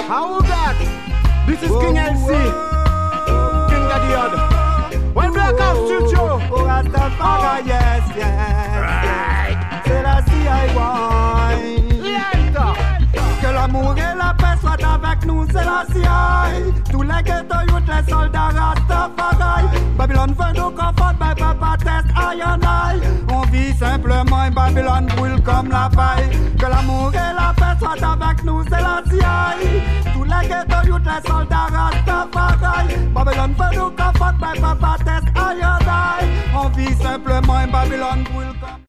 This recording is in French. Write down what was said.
How that? This is King LC, King Daddy Odd. When Black Ops Studio. Oh, Rastafari, yes, yes. Right. C'est la CI1. Que l'amour et la paix soient avec nous, c'est la CI. Tous les ghettos, youth, les soldats Rastafari. Babylone veut nous confondre, mais papa test I and I. On vit simplement et Babylone brûle comme la paille. Que l'amour et la paix soient avec nous, c'est la CI. Tous les ghettos, youth, les soldats Rastafari. Babylone veut nous confondre, mais papa test I and I. On vit simplement et Babylone brûle comme